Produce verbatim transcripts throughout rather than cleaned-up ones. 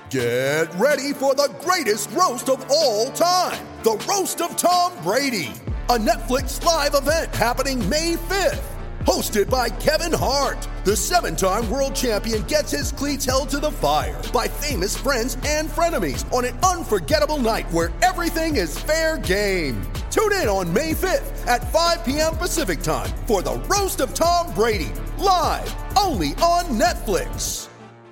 Get ready for the greatest roast of all time, the Roast of Tom Brady, a Netflix live event happening May fifth. Hosted by Kevin Hart, the seven-time world champion gets his cleats held to the fire by famous friends and frenemies on an unforgettable night where everything is fair game. Tune in on May fifth at five p.m. Pacific time for the Roast of Tom Brady, live only on Netflix.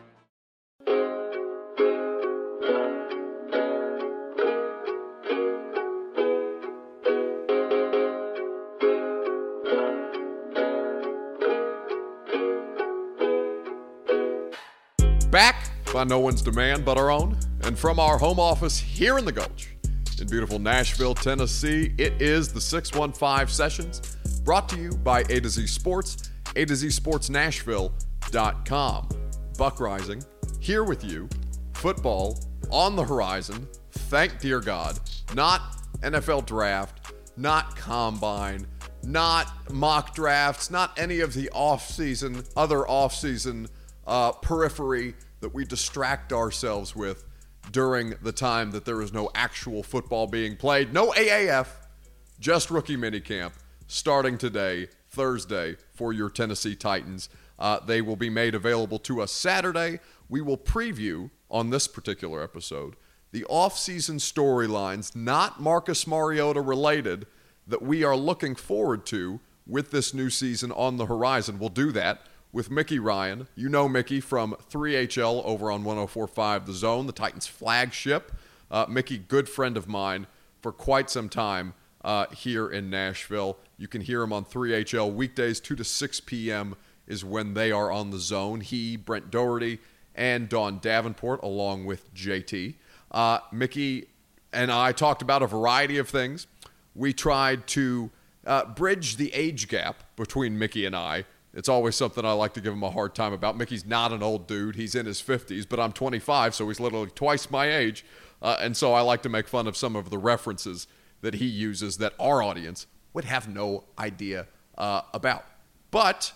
Back by no one's demand but our own, and from our home office here in the Gulch in beautiful Nashville, Tennessee, it is the six one five Sessions, brought to you by A to Z Sports, A to Z Sports Nashville dot com. Buck Rising, here with you, football on the horizon, thank dear God, not N F L draft, not combine, not mock drafts, not any of the off-season, other off-season Uh, periphery that we distract ourselves with during the time that there is no actual football being played. No A A F, just rookie minicamp starting today, Thursday, for your Tennessee Titans. Uh, they will be made available to us Saturday. We will preview on this particular episode the off-season storylines, not Marcus Mariota related, that we are looking forward to with this new season on the horizon. We'll do that with Mickey Ryan. You know Mickey from three H L over on one oh four point five The Zone, the Titans flagship. Uh, Mickey, good friend of mine for quite some time uh, here in Nashville. You can hear him on three H L weekdays, two to six p.m. is when they are on The Zone. He, Brent Doherty, and Dawn Davenport, along with J T. Uh, Mickey and I talked about a variety of things. We tried to uh, bridge the age gap between Mickey and I. It's always something I like to give him a hard time about. Mickey's not an old dude. He's in his fifties, but I'm twenty-five, so he's literally twice my age. Uh, and so I like to make fun of some of the references that he uses that our audience would have no idea uh, about. But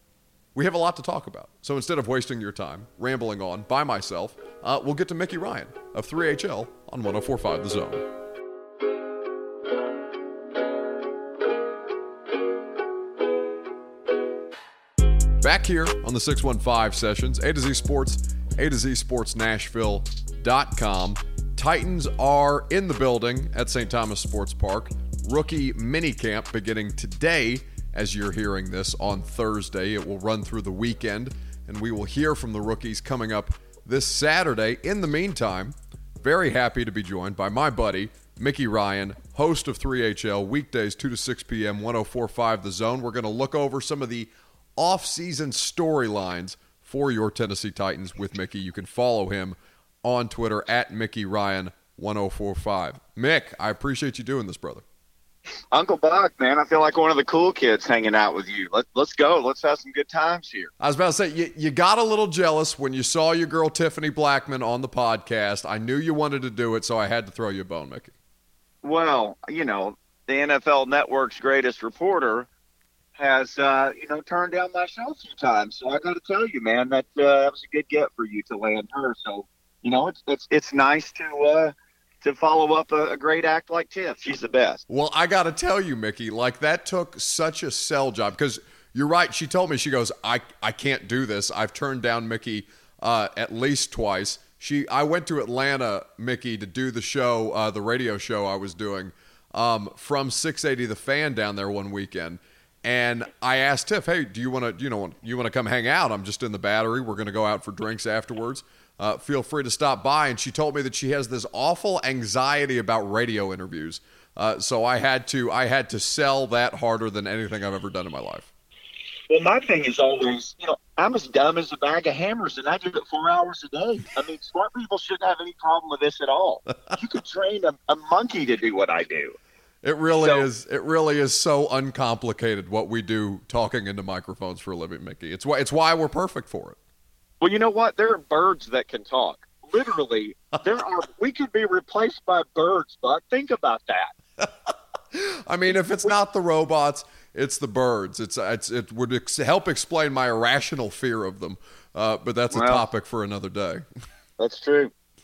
we have a lot to talk about. So instead of wasting your time rambling on by myself, uh, we'll get to Mickey Ryan of three H L on one oh four point five The Zone. Back here on the six one five Sessions, A to Z Sports, A to Z Sports Nashville dot com. Titans are in the building at Saint Thomas Sports Park. Rookie minicamp beginning today as you're hearing this on Thursday. It will run through the weekend, and we will hear from the rookies coming up this Saturday. In the meantime, very happy to be joined by my buddy, Mickey Ryan, host of three H L, weekdays two to six p.m., one oh four point five The Zone. We're going to look over some of the off-season storylines for your Tennessee Titans with Mickey. You can follow him on Twitter at Mickey Ryan one oh four point five. Mick, I appreciate you doing this, brother. Uncle Buck, man, I feel like one of the cool kids hanging out with you. Let, let's go. Let's have some good times here. I was about to say, you, you got a little jealous when you saw your girl Tiffany Blackman on the podcast. I knew you wanted to do it, so I had to throw you a bone, Mickey. Well, you know, the N F L Network's greatest reporter has, uh, you know, turned down my show a few times. So I got to tell you, man, that uh, that was a good get for you to land her. So, you know, it's it's it's nice to uh, to follow up a, a great act like Tiff. She's the best. Well, I got to tell you, Mickey, like that took such a sell job because you're right. She told me, she goes, I, I can't do this. I've turned down Mickey uh, at least twice. She I went to Atlanta, Mickey, to do the show, uh, the radio show I was doing um, from six eighty The Fan down there one weekend. And I asked Tiff, hey, do you want to, you know, you want to come hang out? I'm just in the Battery. We're going to go out for drinks afterwards. Uh, feel free to stop by. And she told me that she has this awful anxiety about radio interviews. Uh, so I had to, I had to sell that harder than anything I've ever done in my life. Well, my thing is always, you know, I'm as dumb as a bag of hammers, and I do it four hours a day. I mean, smart people shouldn't have any problem with this at all. You could train a, a monkey to do what I do. It really so, is. It really is so uncomplicated what we do talking into microphones for a living, Mickey. It's why it's why we're perfect for it. Well, you know what? There are birds that can talk. Literally, there are. We could be replaced by birds, Buck. Think about that. I mean, if it's not the robots, it's the birds. It's, it's it would ex- help explain my irrational fear of them, uh, but that's a well, topic for another day. That's true.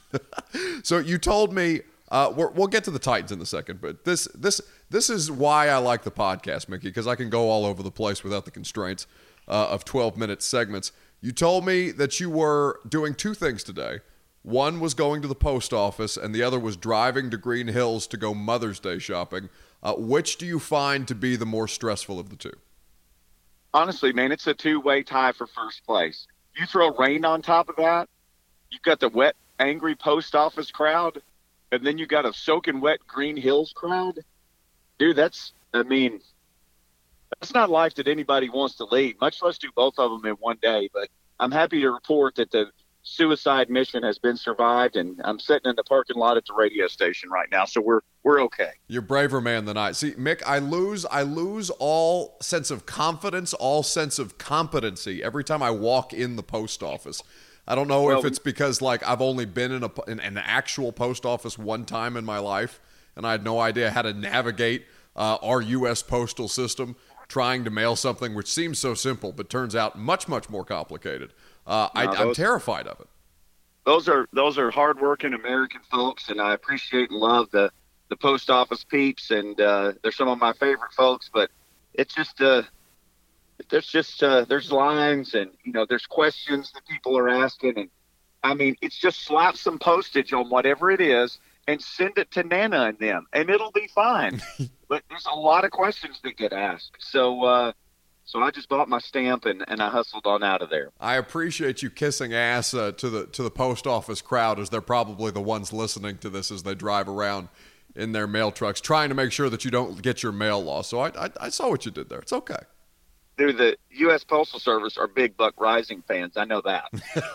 So you told me uh, we're, we'll get to the Titans in a second, but this this this is why I like the podcast, Mickey, because I can go all over the place without the constraints uh, of twelve minute segments. You told me that you were doing two things today. One was going to the post office, and the other was driving to Green Hills to go Mother's Day shopping. Uh, which do you find to be the more stressful of the two? Honestly, man, it's a two-way tie for first place. You throw rain on top of that, you've got the wet, angry post office crowd, and then you got a soaking wet Green Hills crowd. Dude, that's, I mean, that's not life that anybody wants to lead, much less do both of them in one day. But I'm happy to report that the suicide mission has been survived, and I'm sitting in the parking lot at the radio station right now, so we're we're okay. You're braver man than I. See, Mick, I lose I lose all sense of confidence, all sense of competency every time I walk in the post office. I don't know well, if it's because like I've only been in a in an actual post office one time in my life, and I had no idea how to navigate uh, our U S postal system, trying to mail something which seems so simple but turns out much much more complicated. Uh, no, I, those, I'm terrified of it. Those are those are hardworking American folks, and I appreciate and love the, the post office peeps, and uh, they're some of my favorite folks. But it's just uh, there's just uh, there's lines, and you know there's questions that people are asking, and I mean it's just slap some postage on whatever it is and send it to Nana and them, and it'll be fine. But there's a lot of questions that get asked, so. Uh, So I just bought my stamp and, and I hustled on out of there. I appreciate you kissing ass uh, to the to the post office crowd, as they're probably the ones listening to this as they drive around in their mail trucks, trying to make sure that you don't get your mail lost. So I I, I saw what you did there. It's okay. Dude, the U S Postal Service are big Buck Rising fans. I know that.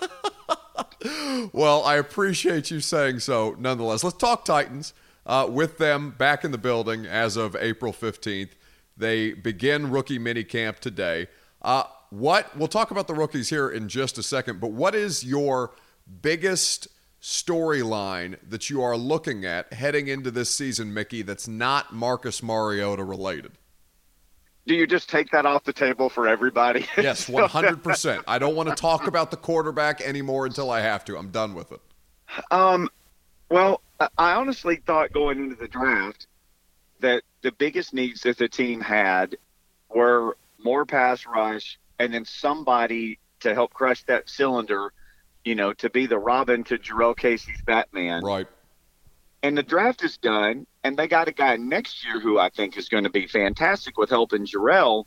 Well, I appreciate you saying so nonetheless. Let's talk Titans. Uh, with them back in the building as of April fifteenth. They begin rookie minicamp today. Uh, what we'll talk about the rookies here in just a second, but what is your biggest storyline that you are looking at heading into this season, Mickey, that's not Marcus Mariota related? Do you just take that off the table for everybody? Yes, one hundred percent. I don't want to talk about the quarterback anymore until I have to. I'm done with it. Um, well, I honestly thought going into the draft that the biggest needs that the team had were more pass rush and then somebody to help crush that cylinder, you know, to be the Robin to Jurrell Casey's Batman. Right. And the draft is done, and they got a guy next year who I think is going to be fantastic with helping Jurrell,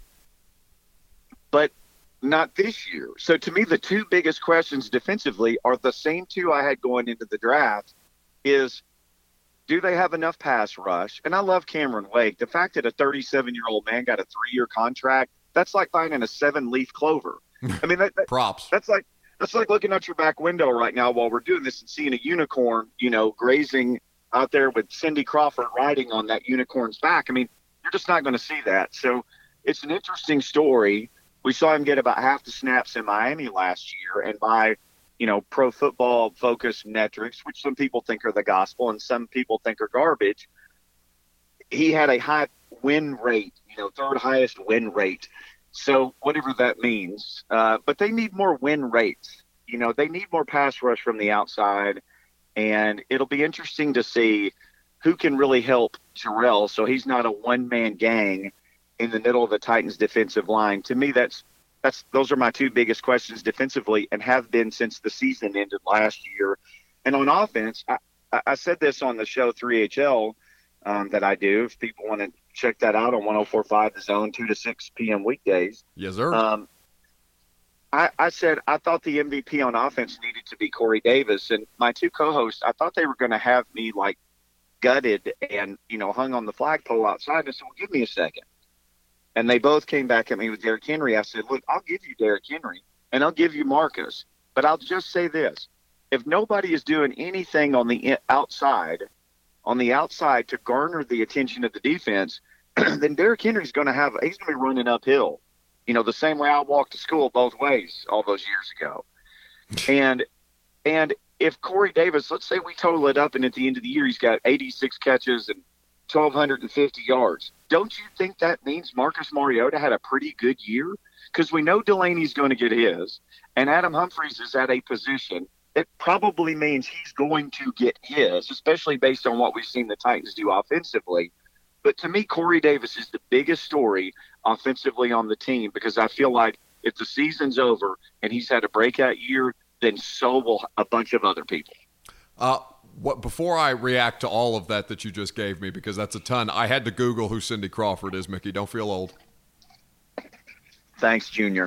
but not this year. So to me, the two biggest questions defensively are the same two I had going into the draft is, do they have enough pass rush? And I love Cameron Wake. The fact that a thirty-seven-year-old man got a three-year contract, that's like finding a seven-leaf clover. I mean, that, that, props. That's like that's like looking out your back window right now while we're doing this and seeing a unicorn, you know, grazing out there with Cindy Crawford riding on that unicorn's back. I mean, you're just not going to see that. So it's an interesting story. We saw him get about half the snaps in Miami last year, and by you know, pro football focused metrics, which some people think are the gospel and some people think are garbage. He had a high win rate, you know, third highest win rate. So whatever that means, uh, but they need more win rates. You know, they need more pass rush from the outside, and it'll be interesting to see who can really help Jurrell so he's not a one man gang in the middle of the Titans defensive line. To me, that's, That's those are my two biggest questions defensively and have been since the season ended last year. And on offense, I, I said this on the show three H L um, that I do. If people want to check that out on one oh four point five The Zone, two to six p.m. weekdays. Yes, sir. Um, I, I said I thought the M V P on offense needed to be Corey Davis. And my two co-hosts, I thought they were going to have me, like, gutted and, you know, hung on the flagpole outside. I said, well, give me a second. And they both came back at me with Derrick Henry. I said, look, I'll give you Derrick Henry, and I'll give you Marcus. But I'll just say this. If nobody is doing anything on the outside, on the outside to garner the attention of the defense, then Derrick Henry's going to have – he's going to be running uphill, you know, the same way I walked to school both ways all those years ago. and and if Corey Davis – let's say we total it up, and at the end of the year he's got eighty-six catches and one thousand two hundred fifty yards. Don't you think that means Marcus Mariota had a pretty good year? Because we know Delaney's going to get his, and Adam Humphries is at a position it probably means he's going to get his, especially based on what we've seen the Titans do offensively. But to me, Corey Davis is the biggest story offensively on the team, because I feel like if the season's over and he's had a breakout year, then so will a bunch of other people. Uh, what before I react to all of that that you just gave me, because that's a ton, I had to Google who Cindy Crawford is, Mickey. Don't feel old. Thanks, Junior.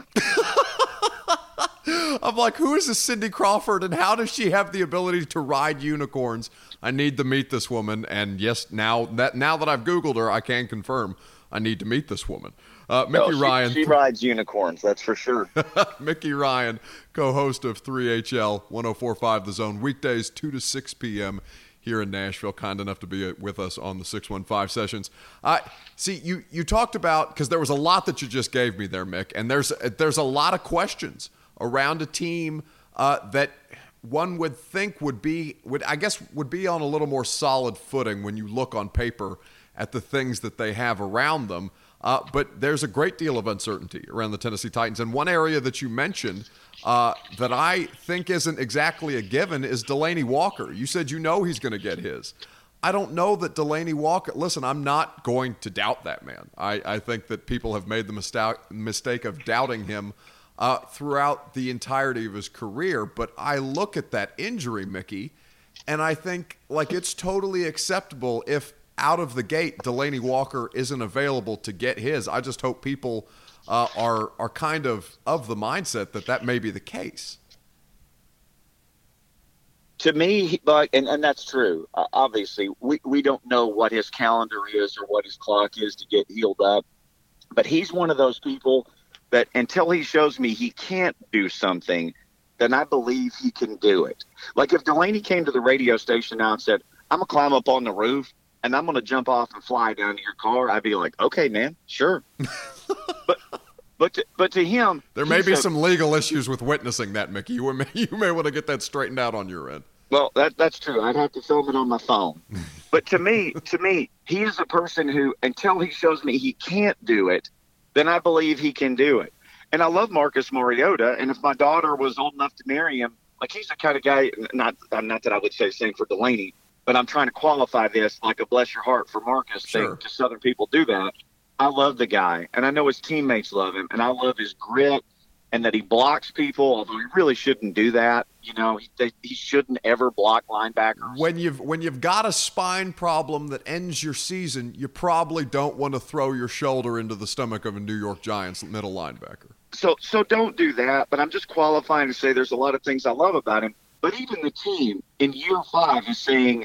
I'm like, who is this Cindy Crawford, and how does she have the ability to ride unicorns? I need to meet this woman, and yes, now that now that I've Googled her, I can confirm I need to meet this woman. Uh, Mickey no, she, Ryan. She rides unicorns, that's for sure. Mickey Ryan, co-host of three H L one oh four point five The Zone, weekdays two to six p.m. here in Nashville, kind enough to be with us on the six one five sessions. Uh, see, you you talked about, because there was a lot that you just gave me there, Mick, and there's there's a lot of questions around a team uh, that one would think would be, would I guess, would be on a little more solid footing when you look on paper at the things that they have around them. Uh, but there's a great deal of uncertainty around the Tennessee Titans. And one area that you mentioned uh, that I think isn't exactly a given is Delanie Walker. You said you know he's going to get his. I don't know that Delanie Walker – listen, I'm not going to doubt that man. I, I think that people have made the mistake, mistake of doubting him uh, throughout the entirety of his career. But I look at that injury, Mickey, and I think, like, it's totally acceptable if – out of the gate, Delanie Walker isn't available to get his. I just hope people uh, are are kind of of the mindset that that may be the case. To me, like, and, and that's true. Uh, obviously, we, we don't know what his calendar is or what his clock is to get healed up. But he's one of those people that until he shows me he can't do something, then I believe he can do it. Like if Delanie came to the radio station now and said, I'm going to climb up on the roof and I'm going to jump off and fly down to your car, I'd be like, okay, man, sure. but but to, but to him, there may be a, some legal issues with witnessing that, Mickey. You may, you may want to get that straightened out on your end. Well, that that's true. I'd have to film it on my phone. But to me, to me, he is a person who, until he shows me he can't do it, then I believe he can do it. And I love Marcus Mariota. And if my daughter was old enough to marry him, like he's the kind of guy, not not that I would say the same for Delanie, but I'm trying to qualify this like a bless your heart for Marcus sure. thing, because Southern people do that. I love the guy, and I know his teammates love him, and I love his grit and that he blocks people, although he really shouldn't do that. You know, he, they, he shouldn't ever block linebackers. When you've when you've got a spine problem that ends your season, you probably don't want to throw your shoulder into the stomach of a New York Giants middle linebacker. So, so don't do that, but I'm just qualifying to say there's a lot of things I love about him. But even the team in year five is saying,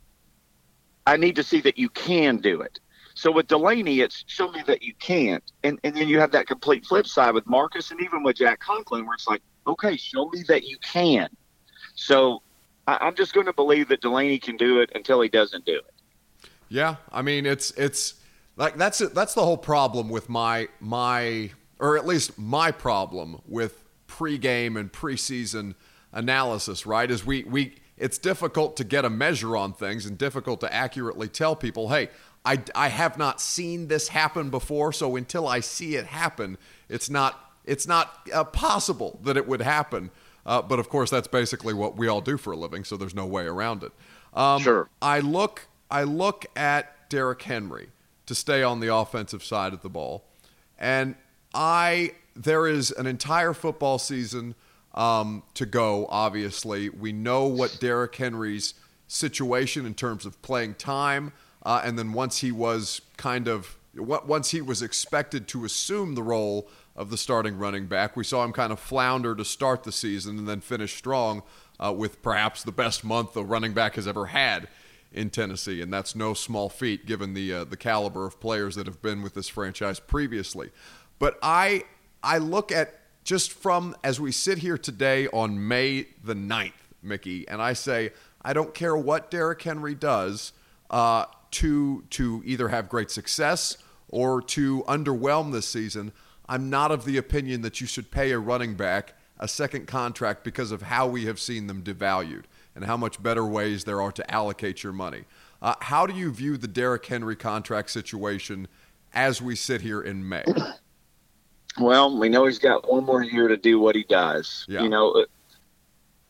I need to see that you can do it. So with Delanie, it's show me that you can't. And and then you have that complete flip side with Marcus and even with Jack Conklin, where it's like, okay, show me that you can. So I, I'm just going to believe that Delanie can do it until he doesn't do it. Yeah, I mean, it's it's like that's it. That's the whole problem with my my or at least my problem with pregame and preseason analysis. Right? Is we we. It's difficult to get a measure on things and difficult to accurately tell people, hey, I, I have not seen this happen before, so until I see it happen, it's not it's not uh, possible that it would happen. Uh, but, of course, that's basically what we all do for a living, so there's no way around it. Um, sure. I look, I look at Derrick Henry to stay on the offensive side of the ball, and I there is an entire football season Um, to go, obviously. We know what Derrick Henry's situation in terms of playing time, uh, and then once he was kind of, once he was expected to assume the role of the starting running back, we saw him kind of flounder to start the season and then finish strong uh, with perhaps the best month a running back has ever had in Tennessee, and that's no small feat given the uh, the caliber of players that have been with this franchise previously. But I I look at just from as we sit here today on May the ninth, Mickey, and I say, I don't care what Derrick Henry does uh, to to either have great success or to underwhelm this season, I'm not of the opinion that you should pay a running back a second contract because of how we have seen them devalued and how much better ways there are to allocate your money. Uh, how do you view the Derrick Henry contract situation as we sit here in May? Well, we know he's got one more year to do what he does. Yeah. You know,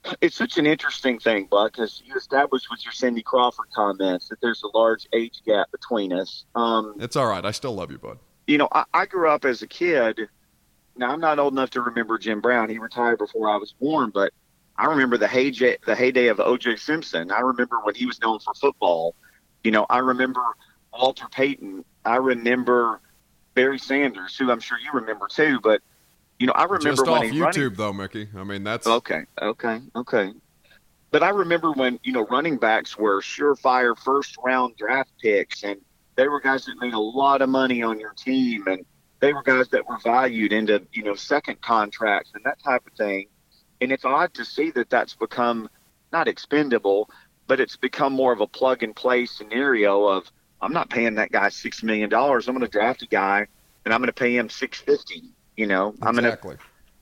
It's such an interesting thing, Buck, because you established with your Cindy Crawford comments that there's a large age gap between us. Um, it's all right. I still love you, bud. You know, I, I grew up as a kid. Now, I'm not old enough to remember Jim Brown. He retired before I was born, but I remember the heyday, the heyday of O J Simpson. I remember when he was known for football. You know, I remember Walter Payton. I remember Barry Sanders, who I'm sure you remember too. But, you know, I remember Just when off he YouTube, running... though, Mickey. I mean, that's... Okay, okay, okay. But I remember when, you know, running backs were surefire first-round draft picks, and they were guys that made a lot of money on your team, and they were guys that were valued into, you know, second contracts and that type of thing. And it's odd to see that that's become not expendable, but it's become more of a plug-and-play scenario of, I'm not paying that guy six million dollars. I'm going to draft a guy, and I'm going to pay him six hundred fifty dollars. You know, I'm exactly. Gonna,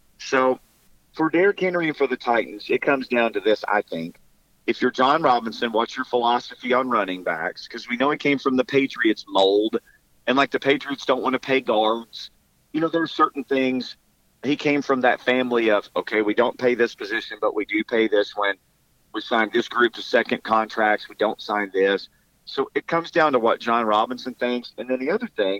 so for Derrick Henry and for the Titans, it comes down to this, I think. If you're John Robinson, what's your philosophy on running backs? Because we know he came from the Patriots mold, and like the Patriots don't want to pay guards. You know, there's certain things. He came from that family of, okay, we don't pay this position, but we do pay this when we sign this group to second contracts. We don't sign this. So it comes down to what John Robinson thinks. And then the other thing,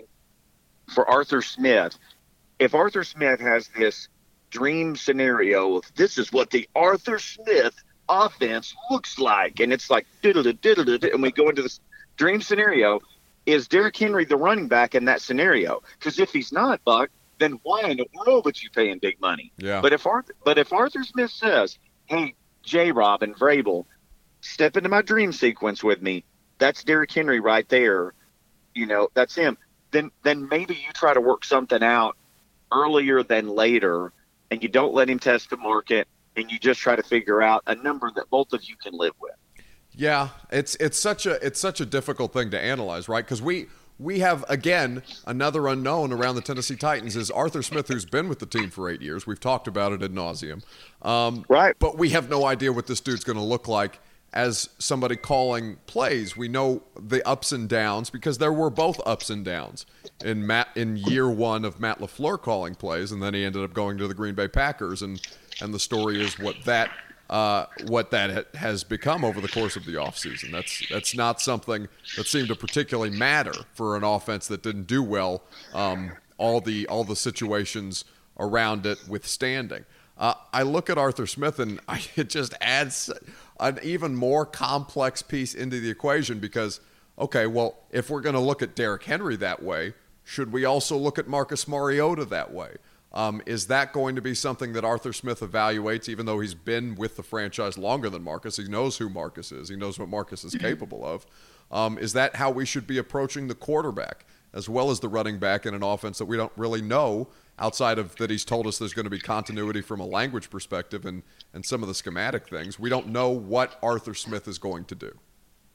for Arthur Smith, if Arthur Smith has this dream scenario of this is what the Arthur Smith offense looks like, and it's like diddle diddle diddle, and we go into this dream scenario, is Derrick Henry the running back in that scenario? Because if he's not, Buck, then why in the world would you pay him big money? Yeah. But if Arthur, but if Arthur Smith says, "Hey, J. Rob and Vrabel, step into my dream sequence with me," that's Derrick Henry right there. You know, that's him. Then then maybe you try to work something out earlier than later, and you don't let him test the market, and you just try to figure out a number that both of you can live with. Yeah, it's it's such a it's such a difficult thing to analyze, right? Because we we have again another unknown around the Tennessee Titans is Arthur Smith, who's been with the team for eight years. We've talked about it ad nauseum, um, right? But we have no idea what this dude's going to look like as somebody calling plays. We know the ups and downs because there were both ups and downs in Matt in year one of Matt LaFleur calling plays, and then he ended up going to the Green Bay Packers, and and the story is what that uh, what that ha- has become over the course of the offseason. That's that's not something that seemed to particularly matter for an offense that didn't do well. Um, all the all the situations around it withstanding. Uh, I look at Arthur Smith, and I, it just adds an even more complex piece into the equation because, okay, well, if we're going to look at Derrick Henry that way, should we also look at Marcus Mariota that way? Um, is that going to be something that Arthur Smith evaluates, even though he's been with the franchise longer than Marcus? He knows who Marcus is. He knows what Marcus is capable of. Um, is that how we should be approaching the quarterback as well as the running back in an offense that we don't really know outside of that he's told us there's going to be continuity from a language perspective and, and some of the schematic things? We don't know what Arthur Smith is going to do.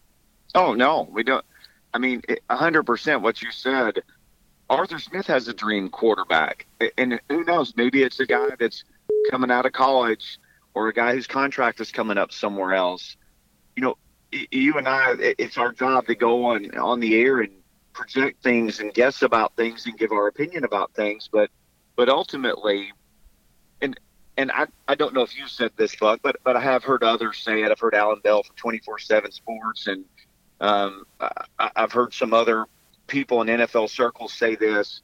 Oh, no, we don't. I mean, one hundred percent what you said. Arthur Smith has a dream quarterback. And who knows, maybe it's a guy that's coming out of college or a guy whose contract is coming up somewhere else. You know, you and I, it's our job to go on, on the air and project things and guess about things and give our opinion about things. But but ultimately, and and I, I don't know if you said this, Buck, but, but I have heard others say it. I've heard Alan Bell from twenty-four seven Sports, and um, I, I've heard some other people in N F L circles say this.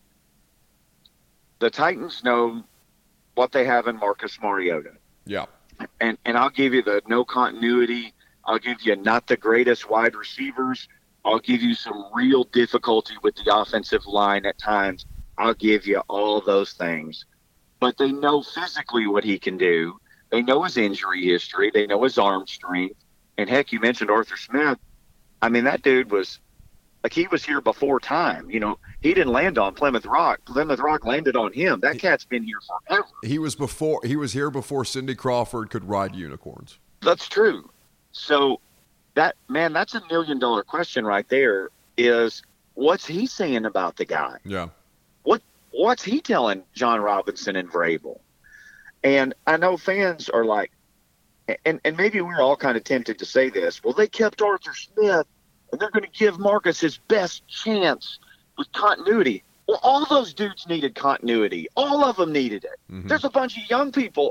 The Titans know what they have in Marcus Mariota. Yeah. And and I'll give you the no continuity. I'll give you not the greatest wide receivers. I'll give you some real difficulty with the offensive line at times. I'll give you all those things. But they know physically what he can do. They know his injury history. They know his arm strength. And heck, you mentioned Arthur Smith. I mean, that dude was like he was here before time. You know, he didn't land on Plymouth Rock. Plymouth Rock landed on him. That cat's been here forever. He was before. He was here before Cindy Crawford could ride unicorns. That's true. So that, man, that's a million dollar question right there is what's he saying about the guy? Yeah. What What's he telling John Robinson and Vrabel? And I know fans are like, and, and maybe we're all kind of tempted to say this, well, they kept Arthur Smith and they're going to give Marcus his best chance with continuity. Well, all those dudes needed continuity. All of them needed it. Mm-hmm. There's a bunch of young people.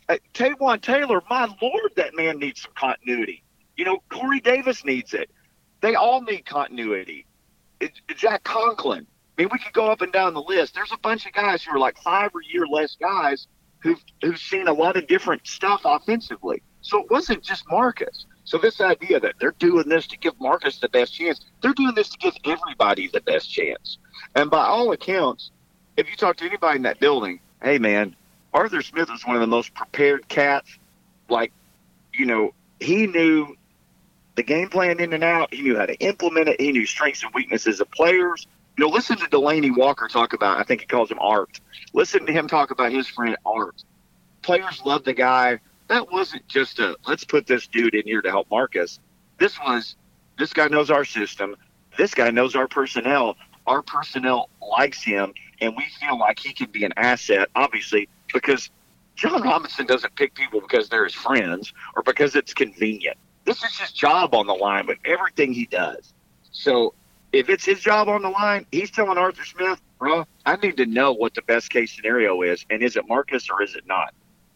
Uh, Taywan Taylor, my Lord, that man needs some continuity. You know, Corey Davis needs it. They all need continuity. It, Jack Conklin. I mean, we could go up and down the list. There's a bunch of guys who are like five or year less guys who've, who've seen a lot of different stuff offensively. So it wasn't just Marcus. So this idea that they're doing this to give Marcus the best chance, they're doing this to give everybody the best chance. And by all accounts, if you talk to anybody in that building, hey, man, Arthur Smith was one of the most prepared cats. Like, you know, he knew the game plan in and out. He knew how to implement it. He knew strengths and weaknesses of players. You know, listen to Delaney Walker talk about, I think he calls him Art. Listen to him talk about his friend Art. Players love the guy. That wasn't just a, let's put this dude in here to help Marcus. This was, this guy knows our system. This guy knows our personnel. Our personnel likes him, and we feel like he can be an asset, obviously, because John Robinson doesn't pick people because they're his friends or because it's convenient. This is his job on the line with everything he does. So if it's his job on the line, he's telling Arthur Smith, bro, I need to know what the best case scenario is, and is it Marcus or is it not?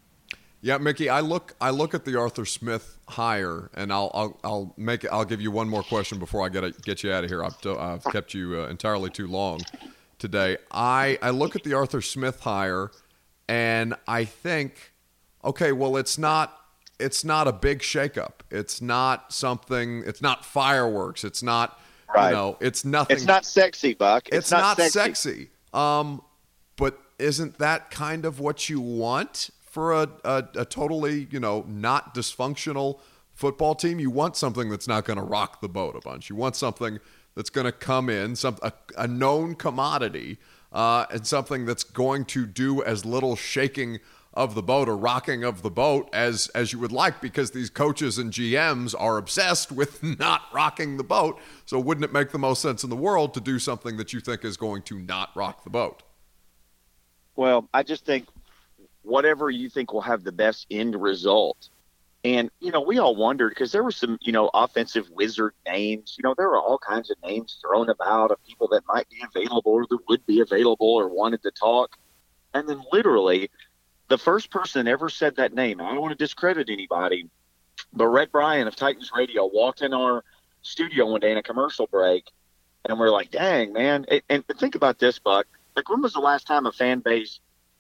Yeah, Mickey, I look I look at the Arthur Smith hire, and I'll I'll I'll make I'll give you one more question before I get get you out of here. I've I've kept you uh, entirely too long today. I I look at the Arthur Smith hire, and I think, okay, well, it's not it's not a big shakeup. It's not something. It's not fireworks. It's not right. You know. It's nothing. It's not sexy, Buck. It's, It's, not, not sexy. sexy. Um, but isn't that kind of what you want for a, a, a totally, you know, not dysfunctional football team? You want something that's not going to rock the boat a bunch. You want something that's going to come in, some a, a known commodity, uh, and something that's going to do as little shaking of the boat or rocking of the boat as as you would like, because these coaches and G Ms are obsessed with not rocking the boat. So wouldn't it make the most sense in the world to do something that you think is going to not rock the boat? Well, I just think whatever you think will have the best end result. And, you know, we all wondered because there were some, you know, offensive wizard names. You know, there were all kinds of names thrown about of people that might be available or that would be available or wanted to talk. And then literally the first person that ever said that name, I don't want to discredit anybody, but Rhett Bryan of Titans Radio walked in our studio one day in a commercial break, and we're like, dang, man. And, and think about this, Buck. Like, when was the last time a fan base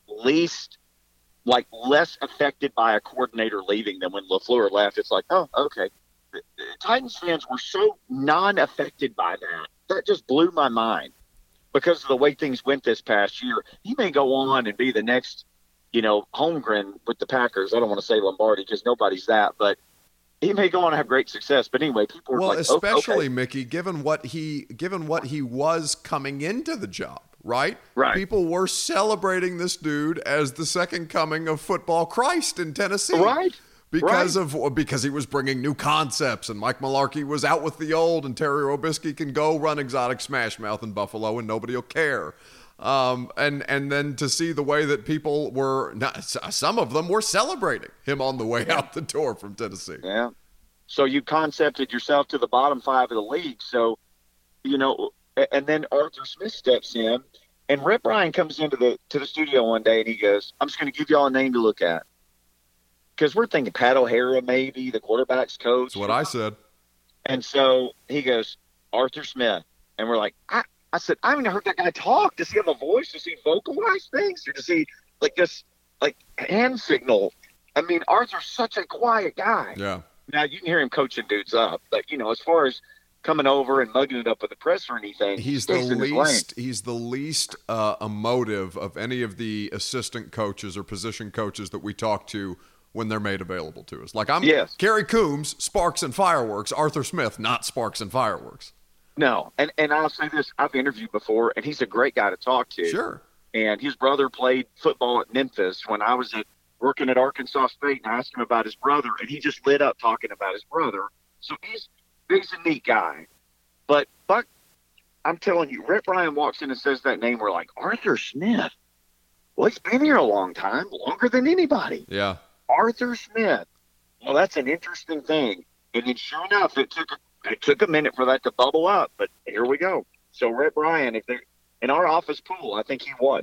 least – like less affected by a coordinator leaving than when LaFleur left? It's like, oh, okay. The, the Titans fans were so non-affected by that. That just blew my mind because of the way things went this past year. He may go on and be the next, you know, Holmgren with the Packers. I don't want to say Lombardi because nobody's that, but he may go on and have great success. But anyway, people are well, like, especially okay. Mickey, given what he given what he was coming into the job. Right? Right. People were celebrating this dude as the second coming of football Christ in Tennessee. Right. Because right. of because he was bringing new concepts, and Mike Mularkey was out with the old, and Terry Robisky can go run exotic smash mouth in Buffalo and nobody will care. Um, and and then to see the way that people were, not, some of them were celebrating him on the way out the door from Tennessee. Yeah. So you concepted yourself to the bottom five of the league. So, you know, and then Arthur Smith steps in, and Rhett Bryan comes into the to the studio one day, and he goes, I'm just going to give y'all a name to look at. Because we're thinking Pat O'Hara, maybe, the quarterback's coach. That's what I said. And so he goes, Arthur Smith. And we're like, I, I said, I haven't heard that guy talk. Does he have a voice? Does he vocalize things? Or does he, like, this, like, hand signal? I mean, Arthur's such a quiet guy. Yeah. Now, you can hear him coaching dudes up. But, you know, as far as coming over and mugging it up with the press or anything. He's the least he's the least uh, emotive of any of the assistant coaches or position coaches that we talk to when they're made available to us. Like I'm yes. Kerry Coombs, sparks and fireworks, Arthur Smith, not sparks and fireworks. No, and, and I'll say this, I've interviewed before, and he's a great guy to talk to. Sure. And his brother played football at Memphis when I was at, working at Arkansas State, and I asked him about his brother, and he just lit up talking about his brother. So he's He's a neat guy. But, Buck, I'm telling you, Rhett Bryan walks in and says that name. We're like, Arthur Smith. Well, he's been here a long time, longer than anybody. Yeah. Arthur Smith. Well, that's an interesting thing. And then sure enough, it took a, it took a minute for that to bubble up. But here we go. So Rhett Bryan, if they're in our office pool, I think he won.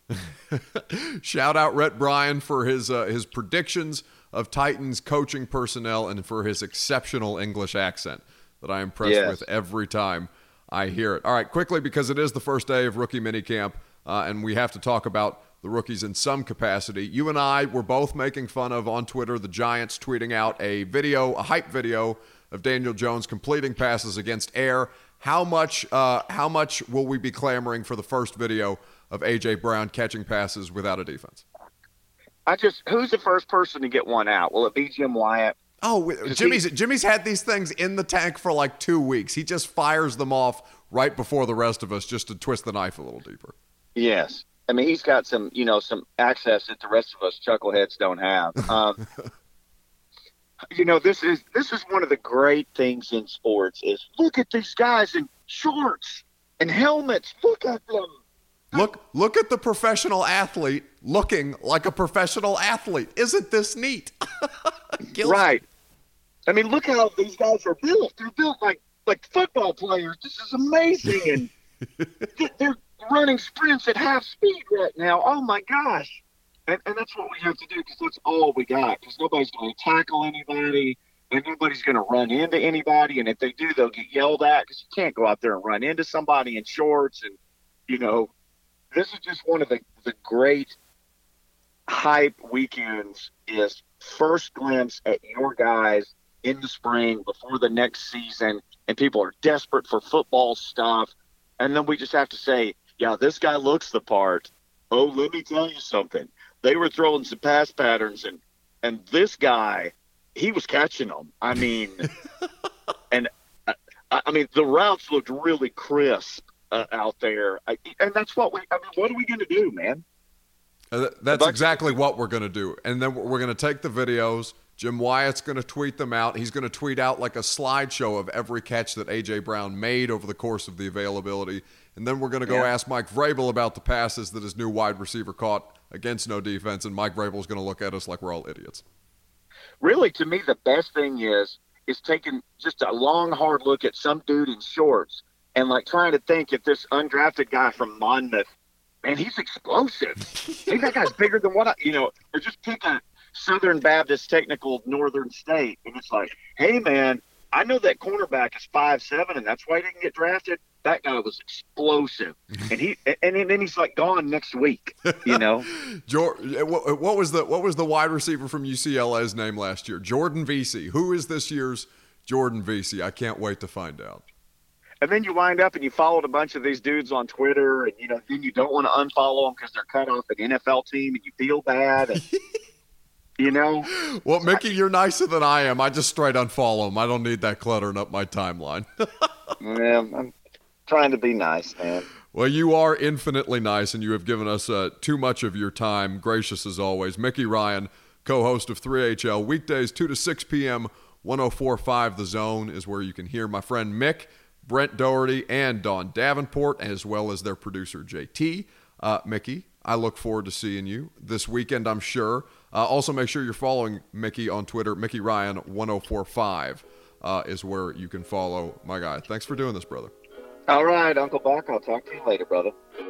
Shout out Rhett Bryan for his uh, his predictions of Titans coaching personnel and for his exceptional English accent that I am impressed yes. with every time I hear it. All right, quickly, because it is the first day of rookie minicamp, uh, and we have to talk about the rookies in some capacity. You and I were both making fun of, on Twitter, the Giants tweeting out a video, a hype video of Daniel Jones completing passes against air. How much, uh, how much will we be clamoring for the first video of A J. Brown catching passes without a defense? I just, who's the first person to get one out? Will it be Jim Wyatt? Oh, Jimmy's he, Jimmy's had these things in the tank for like two weeks. He just fires them off right before the rest of us just to twist the knife a little deeper. Yes. I mean, he's got some, you know, some access that the rest of us chuckleheads don't have. Um, you know, this is this is one of the great things in sports is look at these guys in shorts and helmets. Look at them. Look look at the professional athlete looking like a professional athlete. Isn't this neat? Right. I mean, look how these guys are built. They're built like like football players. This is amazing. And they're running sprints at half speed right now. Oh, my gosh. And, and that's what we have to do because that's all we got because nobody's going to tackle anybody and nobody's going to run into anybody. And if they do, they'll get yelled at because you can't go out there and run into somebody in shorts. And, you know, this is just one of the, the great hype weekends is first glimpse at your guys in the spring before the next season. And people are desperate for football stuff. And then we just have to say, yeah, this guy looks the part. Oh, let me tell you something. They were throwing some pass patterns, and and this guy, he was catching them. I mean, and I, I mean, the routes looked really crisp uh, out there. I, and that's what we, I mean, what are we going to do, man? Uh, that's exactly what we're going to do. And then we're going to take the videos. Jim Wyatt's going to tweet them out. He's going to tweet out like a slideshow of every catch that A J. Brown made over the course of the availability. And then we're going to go yeah. ask Mike Vrabel about the passes that his new wide receiver caught against no defense, and Mike Vrabel's going to look at us like we're all idiots. Really, to me, the best thing is is taking just a long, hard look at some dude in shorts and, like, trying to think if this undrafted guy from Monmouth, man, he's explosive. Maybe that guy's bigger than what I, you know, or just pick a Southern Baptist Technical Northern State, and it's like, hey, man, I know that cornerback is five seven, and that's why he didn't get drafted. That guy was explosive, and he and then he's like gone next week. You know, George, what was the what was the wide receiver from U C L A's name last year? Jordan Vesey. Who is this year's Jordan Vesey? I can't wait to find out. And then you wind up and you followed a bunch of these dudes on Twitter, and you know, then you don't want to unfollow them because they're cut off an N F L team, and you feel bad. And, you know, well, Mickey, you're nicer than I am. I just straight unfollow them. I don't need that cluttering up my timeline. Yeah, I'm trying to be nice, man. Well, you are infinitely nice, and you have given us uh, too much of your time. Gracious as always. Mickey Ryan, co-host of three H L, weekdays two to six p.m., one oh four point five The Zone is where you can hear my friend Mick, Brent Doherty, and Dawn Davenport, as well as their producer, J T. Uh, Mickey, I look forward to seeing you this weekend, I'm sure. Uh, also, make sure you're following Mickey on Twitter. Mickey Ryan one oh four point five uh, is where you can follow my guy. Thanks for doing this, brother. All right, Uncle Buck. I'll talk to you later, brother.